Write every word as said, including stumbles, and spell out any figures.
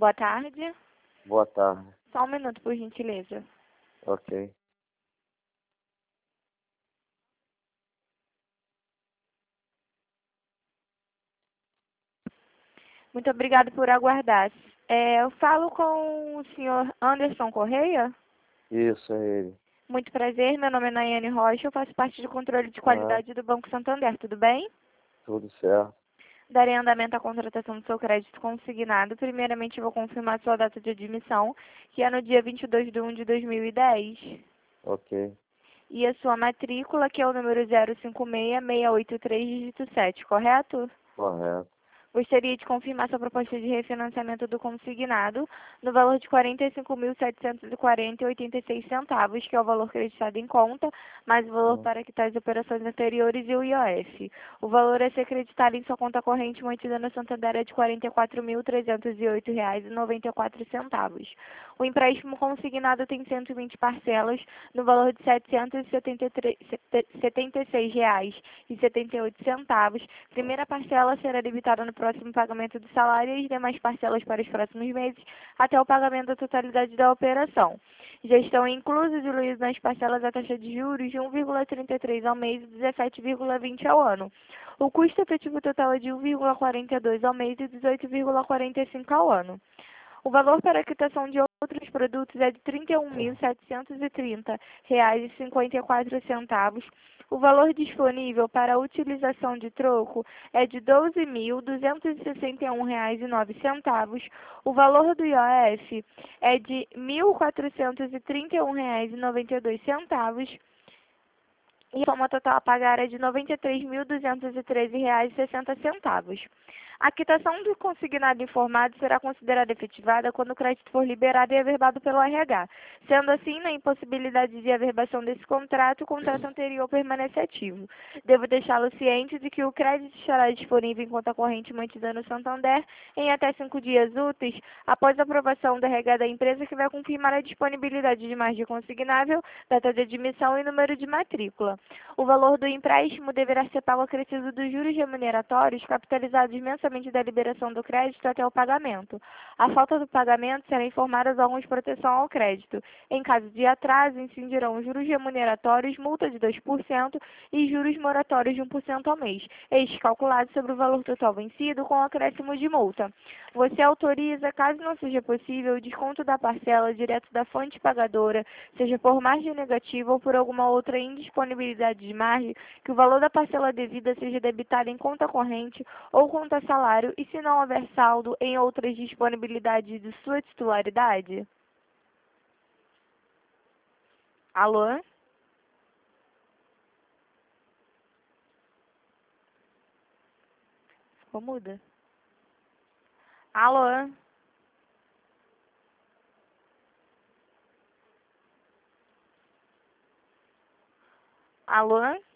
Boa tarde. Boa tarde. Só um minuto, por gentileza. Ok. Muito obrigado por aguardar. É, eu falo com o senhor Anderson Correia. Isso, é ele. Muito prazer, meu nome é Nayane Rocha, eu faço parte do controle de Ah, qualidade do Banco Santander, tudo bem? tudo certo. Darei andamento à contratação do seu crédito consignado. Primeiramente, eu vou confirmar sua data de admissão, que é no dia vinte e dois de um de dois mil e dez. Ok. E a sua matrícula, que é o número zero cinco seis, seis oito três, dígito sete, correto? Correto. Gostaria de confirmar sua proposta de refinanciamento do consignado no valor de quarenta e cinco mil setecentos e quarenta e oitenta e seis centavos, que é o valor creditado em conta, mais o valor Hum. para quitar as operações anteriores e o I O F. O valor a ser creditado em sua conta corrente mantida no Santander é de quarenta e quatro mil trezentos e oito reais e noventa e quatro centavos. O empréstimo consignado tem cento e vinte parcelas no valor de setecentos e setenta e seis reais e setenta e oito centavos. Primeira parcela será debitada no próximo pagamento do salário e as demais parcelas para os próximos meses, até o pagamento da totalidade da operação. Já estão inclusos e diluídos nas parcelas a taxa de juros de um vírgula trinta e três ao mês e dezessete vírgula vinte ao ano. O custo efetivo total é de um vírgula quarenta e dois ao mês e dezoito vírgula quarenta e cinco ao ano. O valor para a quitação de outros produtos é de trinta e um mil setecentos e trinta reais e cinquenta e quatro centavos. O valor disponível para a utilização de troco é de doze mil duzentos e sessenta e um reais e nove centavos. O valor do I O F é de mil quatrocentos e trinta e um reais e noventa e dois centavos. E a soma total a pagar é de noventa e três mil duzentos e treze reais e sessenta centavos. A quitação do consignado informado será considerada efetivada quando o crédito for liberado e averbado pelo R H. Sendo assim, na impossibilidade de averbação desse contrato, o contrato anterior permanece ativo. Devo deixá-lo ciente de que o crédito estará disponível em conta corrente mantida no Santander em até cinco dias úteis após a aprovação do R H da empresa, que vai confirmar a disponibilidade de margem consignável, data de admissão e número de matrícula. O valor do empréstimo deverá ser pago acrescido dos juros remuneratórios capitalizados mensalmente da liberação do crédito até o pagamento. A falta do pagamento será informada aos órgãos de proteção ao crédito. Em caso de atraso, incidirão juros remuneratórios, multa de dois por cento e juros moratórios de um por cento ao mês, estes calculados sobre o valor total vencido com acréscimo de multa. Você autoriza, caso não seja possível, o desconto da parcela direto da fonte pagadora, seja por margem negativa ou por alguma outra indisponibilidade de margem, que o valor da parcela devida seja debitado em conta corrente ou conta salário, e se não houver saldo em outras disponibilidades de sua titularidade? Alô? Ficou muda? Alô? Alô?